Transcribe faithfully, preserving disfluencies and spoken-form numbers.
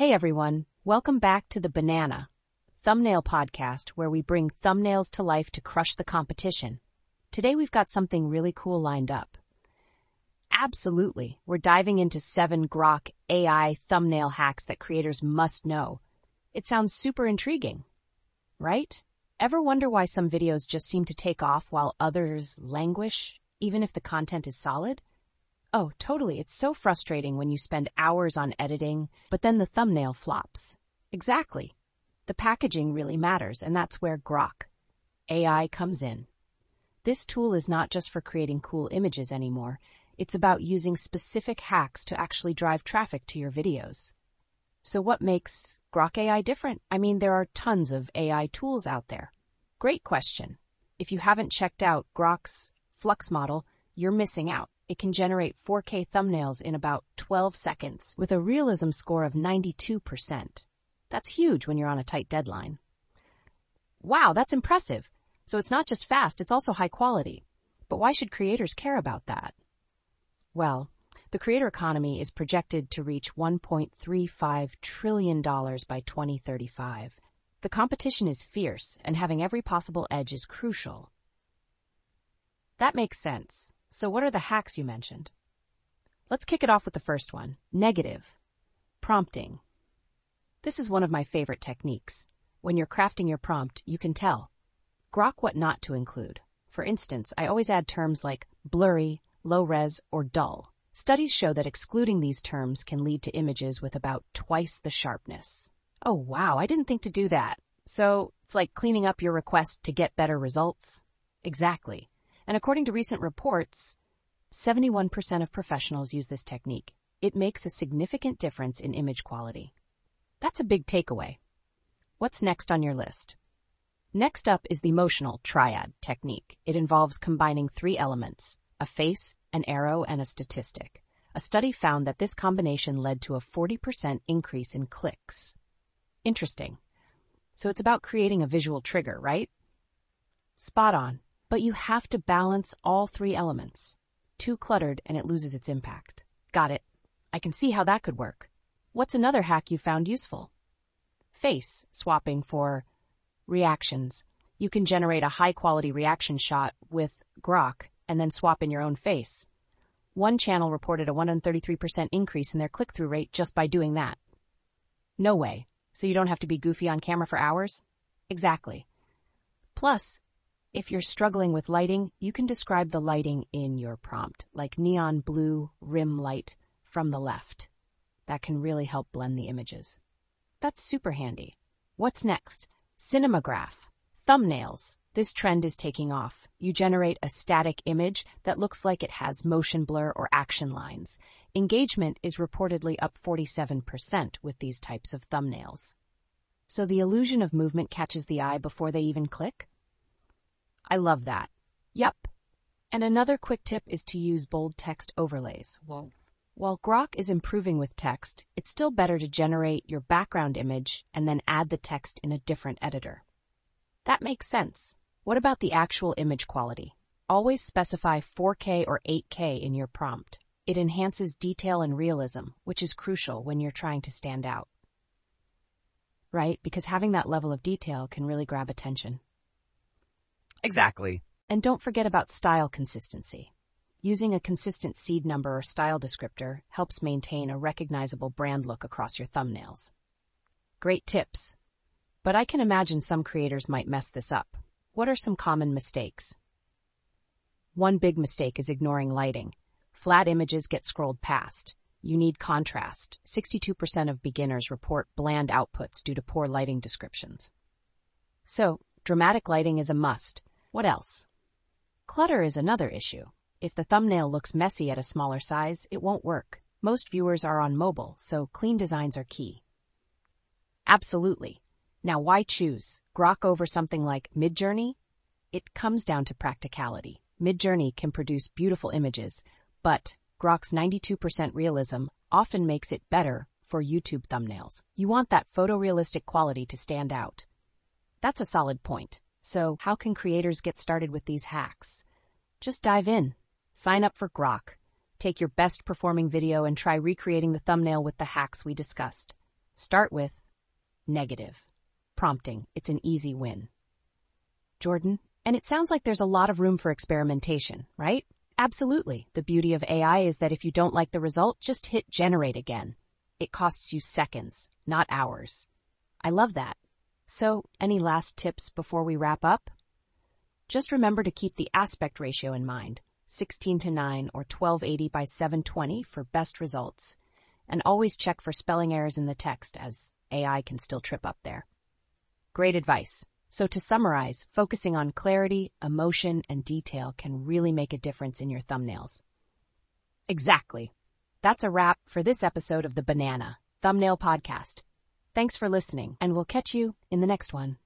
Hey everyone, welcome back to the Banana Thumbnail Podcast, where we bring thumbnails to life to crush the competition. Today we've got something really cool lined up. Absolutely, we're diving into seven Grok A I thumbnail hacks that creators must know. It sounds super intriguing, right? Ever wonder why some videos just seem to take off while others languish, even if the content is solid? Oh, totally. It's so frustrating when you spend hours on editing, but then the thumbnail flops. Exactly. The packaging really matters, and that's where Grok A I comes in. This tool is not just for creating cool images anymore. It's about using specific hacks to actually drive traffic to your videos. So what makes Grok A I different? I mean, there are tons of A I tools out there. Great question. If you haven't checked out Grok's Flux model, you're missing out. It can generate four K thumbnails in about twelve seconds with a realism score of ninety-two percent. That's huge when you're on a tight deadline. Wow, that's impressive. So it's not just fast, it's also high quality. But why should creators care about that? Well, the creator economy is projected to reach one point three five trillion dollars by twenty thirty-five. The competition is fierce, and having every possible edge is crucial. That makes sense. So what are the hacks you mentioned? Let's kick it off with the first one, negative prompting. This is one of my favorite techniques. When you're crafting your prompt, you can tell Grok what not to include. For instance, I always add terms like blurry, low-res, or dull. Studies show that excluding these terms can lead to images with about twice the sharpness. Oh wow, I didn't think to do that. So it's like cleaning up your request to get better results? Exactly. And according to recent reports, seventy-one percent of professionals use this technique. It makes a significant difference in image quality. That's a big takeaway. What's next on your list? Next up is the emotional triad technique. It involves combining three elements, a face, an arrow, and a statistic. A study found that this combination led to a forty percent increase in clicks. Interesting. So it's about creating a visual trigger, right? Spot on. But you have to balance all three elements. Too cluttered and it loses its impact. Got it. I can see how that could work. What's another hack you found useful? Face swapping for reactions. You can generate a high-quality reaction shot with Grok and then swap in your own face. One channel reported a one hundred thirty-three percent increase in their click-through rate just by doing that. No way. So you don't have to be goofy on camera for hours? Exactly. Plus, if you're struggling with lighting, you can describe the lighting in your prompt, like neon blue rim light from the left. That can really help blend the images. That's super handy. What's next? Cinemagraph. Thumbnails. This trend is taking off. You generate a static image that looks like it has motion blur or action lines. Engagement is reportedly up forty-seven percent with these types of thumbnails. So the illusion of movement catches the eye before they even click? I love that. Yup. And another quick tip is to use bold text overlays. Whoa. While Grok is improving with text, it's still better to generate your background image and then add the text in a different editor. That makes sense. What about the actual image quality? Always specify four K or eight K in your prompt. It enhances detail and realism, which is crucial when you're trying to stand out. Right? Because having that level of detail can really grab attention. Exactly. And don't forget about style consistency. Using a consistent seed number or style descriptor helps maintain a recognizable brand look across your thumbnails. Great tips. But I can imagine some creators might mess this up. What are some common mistakes? One big mistake is ignoring lighting. Flat images get scrolled past. You need contrast. sixty-two percent of beginners report bland outputs due to poor lighting descriptions. So, dramatic lighting is a must. What else? Clutter is another issue. If the thumbnail looks messy at a smaller size, it won't work. Most viewers are on mobile, so clean designs are key. Absolutely. Now why choose Grok over something like Midjourney? It comes down to practicality. Midjourney can produce beautiful images, but Grok's ninety-two percent realism often makes it better for YouTube thumbnails. You want that photorealistic quality to stand out. That's a solid point. So how can creators get started with these hacks? Just dive in. Sign up for Grok. Take your best performing video and try recreating the thumbnail with the hacks we discussed. Start with negative. Prompting. It's an easy win. Jordan, and it sounds like there's a lot of room for experimentation, right? Absolutely. The beauty of A I is that if you don't like the result, just hit generate again. It costs you seconds, not hours. I love that. So, any last tips before we wrap up? Just remember to keep the aspect ratio in mind, sixteen to nine or twelve eighty by seven twenty for best results. And always check for spelling errors in the text, as A I can still trip up there. Great advice. So to summarize, focusing on clarity, emotion, and detail can really make a difference in your thumbnails. Exactly. That's a wrap for this episode of the Banana Thumbnail Podcast. Thanks for listening, and we'll catch you in the next one.